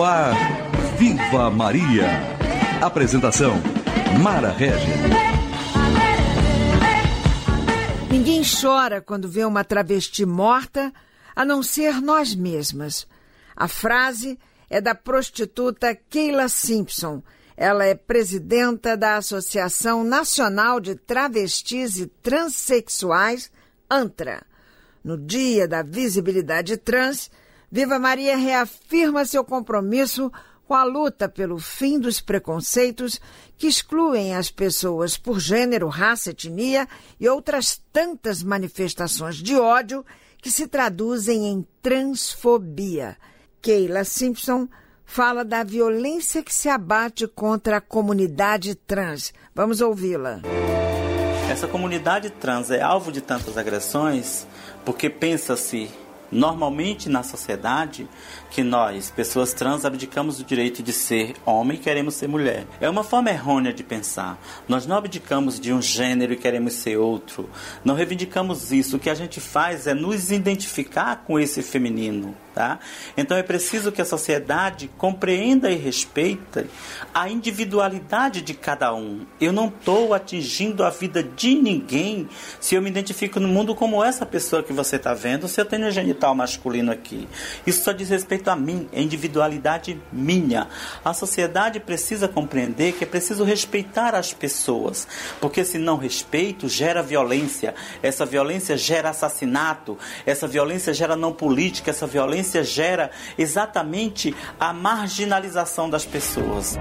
No ar, Viva Maria. Apresentação, Mara Regis. Ninguém chora quando vê uma travesti morta, a não ser nós mesmas. A frase é da prostituta Keila Simpson. Ela é presidenta da Associação Nacional de Travestis e Transsexuais, ANTRA. No Dia da Visibilidade Trans, Viva Maria reafirma seu compromisso com a luta pelo fim dos preconceitos que excluem as pessoas por gênero, raça, etnia e outras tantas manifestações de ódio que se traduzem em transfobia. Keila Simpson fala da violência que se abate contra a comunidade trans. Vamos ouvi-la. Essa comunidade trans é alvo de tantas agressões porque pensa-se normalmente na sociedade que nós, pessoas trans, abdicamos do direito de ser homem e queremos ser mulher. É uma forma errônea de pensar. Nós não abdicamos de um gênero e queremos ser outro. Não reivindicamos isso. O que a gente faz é nos identificar com esse feminino. Tá? Então é preciso que a sociedade compreenda e respeite a individualidade de cada um. Eu não estou atingindo a vida de ninguém se eu me identifico no mundo como essa pessoa que você está vendo, se eu tenho genital masculino aqui. Isso só diz respeito a mim, é individualidade minha. A sociedade precisa compreender que é preciso respeitar as pessoas, porque se não respeito, gera violência. Essa violência gera assassinato, essa violência gera não política, essa violência gera exatamente a marginalização das pessoas.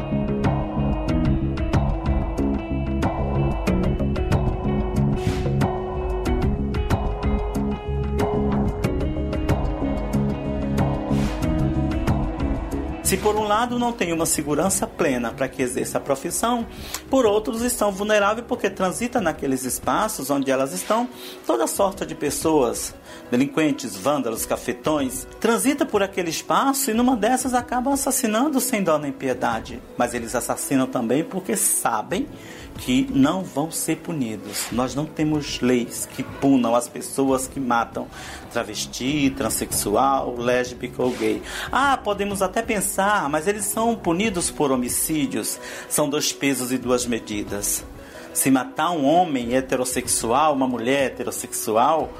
Se por um lado não tem uma segurança plena para que exerça a profissão, por outros estão vulneráveis porque transita naqueles espaços onde elas estão toda sorte de pessoas, delinquentes, vândalos, cafetões, transita por aquele espaço e numa dessas acabam assassinando sem dó nem piedade. Mas eles assassinam também porque sabem que não vão ser punidos. Nós não temos leis que punam as pessoas que matam travesti, transexual, lésbica ou gay. Podemos até pensar, mas eles são punidos por homicídios. São 2 pesos e 2 medidas. Se matar um homem heterossexual, uma mulher heterossexual,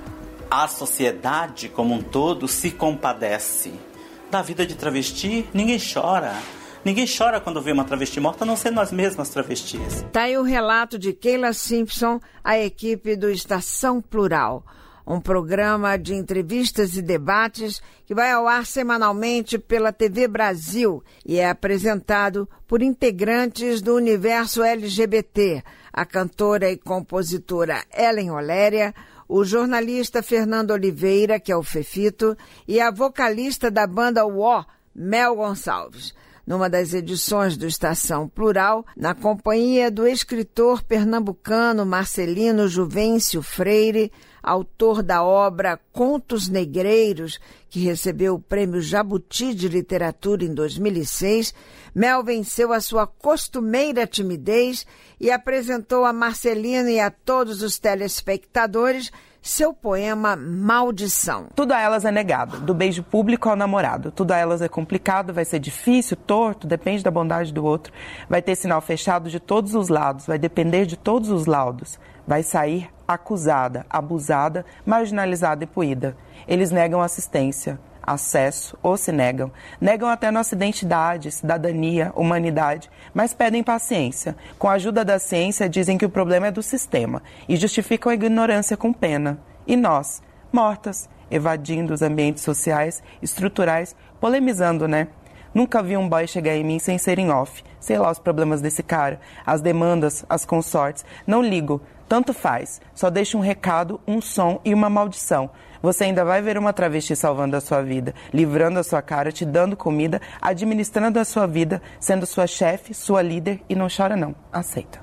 a sociedade como um todo se compadece. Da vida de travesti, ninguém chora. Ninguém chora quando vê uma travesti morta, a não ser nós mesmas travestis. Tá aí o relato de Keila Simpson, a equipe do Estação Plural, um programa de entrevistas e debates que vai ao ar semanalmente pela TV Brasil e é apresentado por integrantes do universo LGBT, a cantora e compositora Ellen Oléria, o jornalista Fernando Oliveira, que é o Fefito, e a vocalista da banda UO, Mel Gonçalves. Numa das edições do Estação Plural, na companhia do escritor pernambucano Marcelino Juvencio Freire, autor da obra Contos Negreiros, que recebeu o Prêmio Jabuti de Literatura em 2006, Mel venceu a sua costumeira timidez e apresentou a Marcelino e a todos os telespectadores seu poema Maldição. Tudo a elas é negado, do beijo público ao namorado. Tudo a elas é complicado, vai ser difícil, torto, depende da bondade do outro. Vai ter sinal fechado de todos os lados, vai depender de todos os laudos. Vai sair acusada, abusada, marginalizada e puída. Eles negam assistência, acesso ou se negam. Negam até nossa identidade, cidadania, humanidade, mas pedem paciência. Com a ajuda da ciência, dizem que o problema é do sistema e justificam a ignorância com pena. E nós, mortas, evadindo os ambientes sociais, estruturais, polemizando, né? Nunca vi um boy chegar em mim sem ser em off. Sei lá os problemas desse cara, as demandas, as consortes. Não ligo, tanto faz. Só deixo um recado, um som e uma maldição. Você ainda vai ver uma travesti salvando a sua vida, livrando a sua cara, te dando comida, administrando a sua vida, sendo sua chefe, sua líder e não chora não, aceita.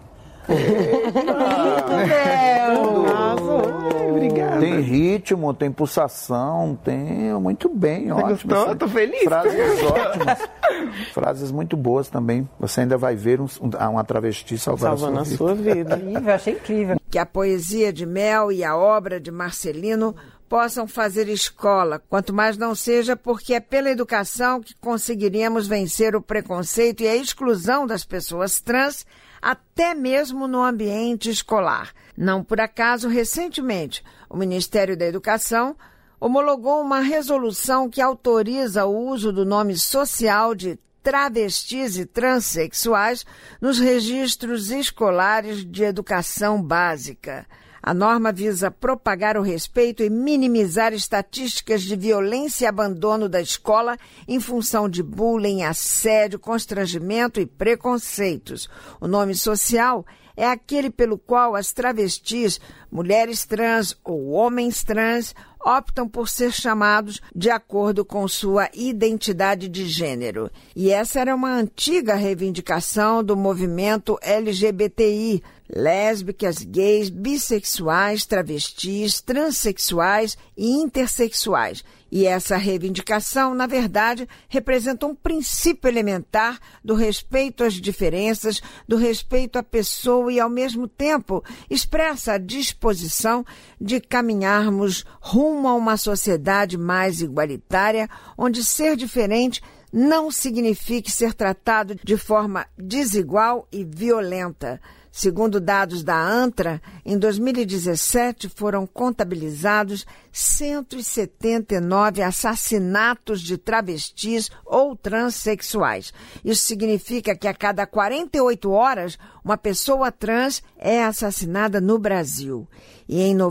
Obrigada. Tem ritmo, tem pulsação, tem muito bem, Você ótimo. Gostou? Assim. Tô feliz. Frases ótimas, frases muito boas também. Você ainda vai ver uma travesti salvando a sua vida. Incrível, achei incrível. Que a poesia de Mel e a obra de Marcelino possam fazer escola, quanto mais não seja porque é pela educação que conseguiríamos vencer o preconceito e a exclusão das pessoas trans, até mesmo no ambiente escolar. Não por acaso, recentemente, o Ministério da Educação homologou uma resolução que autoriza o uso do nome social de travestis e transexuais nos registros escolares de educação básica. A norma visa propagar o respeito e minimizar estatísticas de violência e abandono da escola em função de bullying, assédio, constrangimento e preconceitos. O nome social é aquele pelo qual as travestis, mulheres trans ou homens trans optam por ser chamados de acordo com sua identidade de gênero. E essa era uma antiga reivindicação do movimento LGBTI, lésbicas, gays, bissexuais, travestis, transexuais e intersexuais. E essa reivindicação, na verdade, representa um princípio elementar do respeito às diferenças, do respeito à pessoa e, ao mesmo tempo, expressa a disposição de caminharmos rumo a uma sociedade mais igualitária, onde ser diferente não signifique ser tratado de forma desigual e violenta. Segundo dados da ANTRA, em 2017 foram contabilizados 179 assassinatos de travestis ou transexuais. Isso significa que a cada 48 horas uma pessoa trans é assassinada no Brasil. E em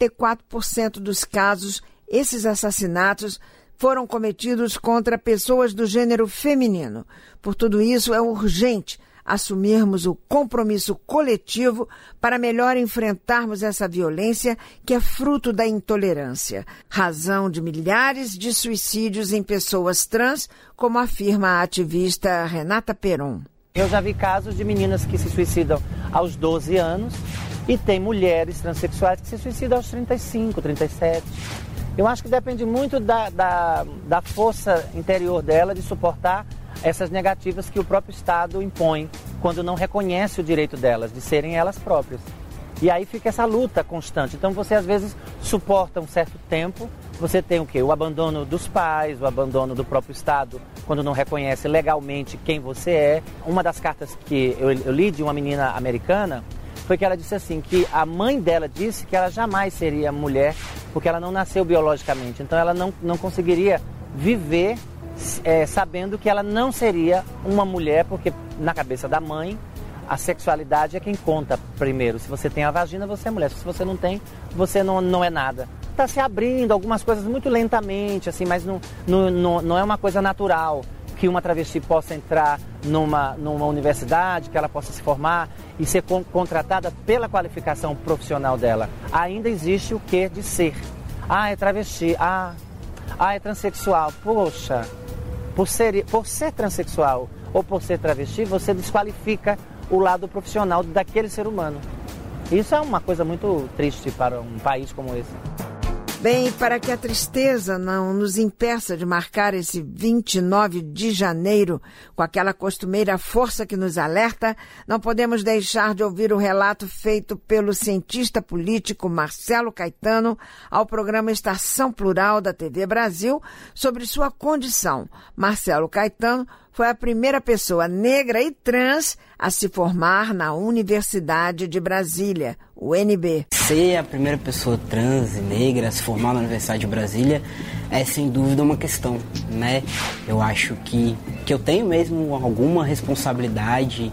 94% dos casos, esses assassinatos foram cometidos contra pessoas do gênero feminino. Por tudo isso, é urgente assumirmos o compromisso coletivo para melhor enfrentarmos essa violência que é fruto da intolerância, razão de milhares de suicídios em pessoas trans, como afirma a ativista Renata Peron. Eu já vi casos de meninas que se suicidam aos 12 anos e tem mulheres transexuais que se suicidam aos 35, 37. Eu acho que depende muito da força interior dela de suportar essas negativas que o próprio Estado impõe quando não reconhece o direito delas, de serem elas próprias. E aí fica essa luta constante. Então você às vezes suporta um certo tempo, você tem o quê? O abandono dos pais, o abandono do próprio Estado, quando não reconhece legalmente quem você é. Uma das cartas que eu li de uma menina americana foi que ela disse assim, que a mãe dela disse que ela jamais seria mulher porque ela não nasceu biologicamente. Então ela não conseguiria viver sabendo que ela não seria uma mulher, porque na cabeça da mãe a sexualidade é quem conta primeiro. Se você tem a vagina, você é mulher. Se você não tem, você não é nada. Está se abrindo algumas coisas muito lentamente, assim, mas não é uma coisa natural que uma travesti possa entrar numa universidade, que ela possa se formar e ser contratada pela qualificação profissional dela. Ainda existe o quê de ser. É travesti, é transexual. Poxa, por ser transexual ou por ser travesti, você desqualifica o lado profissional daquele ser humano. Isso é uma coisa muito triste para um país como esse. Bem, para que a tristeza não nos impeça de marcar esse 29 de janeiro com aquela costumeira força que nos alerta, não podemos deixar de ouvir o relato feito pelo cientista político Marcelo Caetano ao programa Estação Plural da TV Brasil sobre sua condição. Marcelo Caetano foi a primeira pessoa negra e trans a se formar na Universidade de Brasília, UNB. Ser a primeira pessoa trans e negra a se formar na Universidade de Brasília é sem dúvida uma questão, né? Eu acho que eu tenho mesmo alguma responsabilidade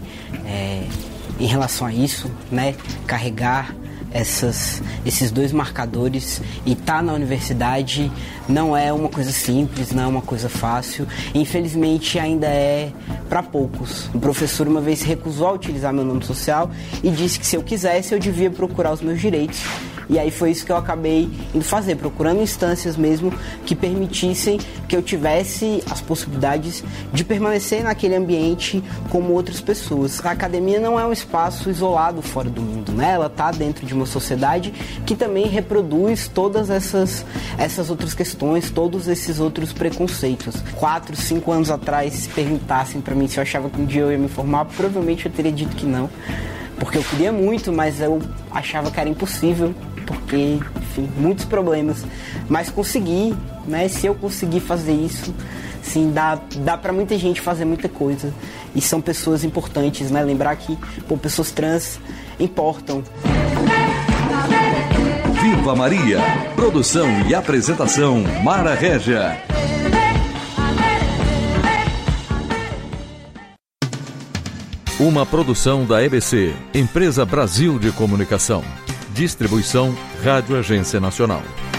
em relação a isso, né? Carregar esses dois marcadores e estar na universidade não é uma coisa simples, não é uma coisa fácil. Infelizmente ainda é para poucos. O professor uma vez se recusou a utilizar meu nome social e disse que se eu quisesse eu devia procurar os meus direitos. E aí foi isso que eu acabei indo fazer, procurando instâncias mesmo que permitissem que eu tivesse as possibilidades de permanecer naquele ambiente como outras pessoas. A academia não é um espaço isolado fora do mundo, né? Ela está dentro de uma sociedade que também reproduz todas essas outras questões, todos esses outros preconceitos. 4, 5 anos atrás, se perguntassem para mim se eu achava que um dia eu ia me formar, provavelmente eu teria dito que não. porque eu queria muito, mas eu achava que era impossível, porque, enfim, muitos problemas. Mas consegui, né? Se eu conseguir fazer isso, sim, dá para muita gente fazer muita coisa. E são pessoas importantes, né? Lembrar que, pô, pessoas trans importam. Viva Maria! Produção e apresentação, Mara Régia. Uma produção da EBC, Empresa Brasil de Comunicação. Distribuição Rádio Agência Nacional.